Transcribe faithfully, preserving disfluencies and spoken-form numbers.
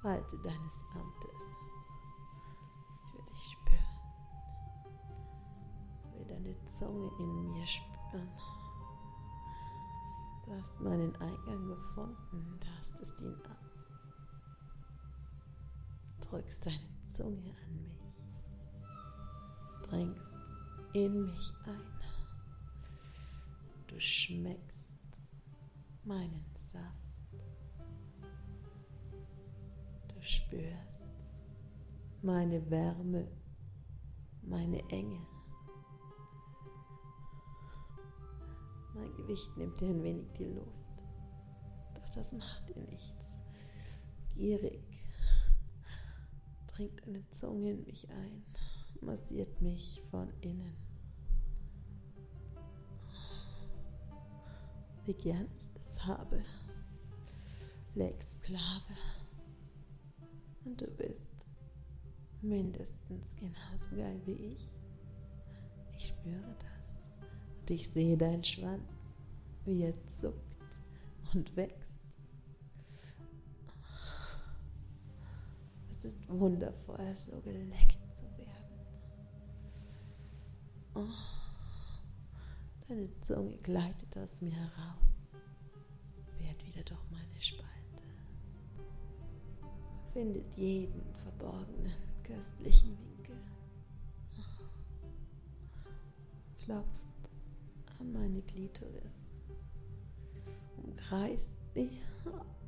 Walte deines Amtes. Ich will dich spüren. Ich will deine Zunge in mir spüren. Du hast meinen Eingang gefunden, tastest ihn an. Drückst deine Zunge an mich. Dringst in mich ein. Du schmeckst meinen Saft. Du spürst meine Wärme, meine Enge. Mein Gewicht nimmt dir ein wenig die Luft, doch das macht dir nichts. Gierig dringt eine Zunge in mich ein, massiert mich von innen. Wie gern ich es habe, leg Sklave. Und du bist mindestens genauso geil wie ich. Ich spüre das. Und ich sehe deinen Schwanz, wie er zuckt und wächst. Es ist wundervoll, so geleckt zu werden. Oh, deine Zunge gleitet aus mir heraus, fährt wieder durch meine Spalte, findet jeden verborgenen, köstlichen Winkel, klopft an meine Klitoris, umkreist sie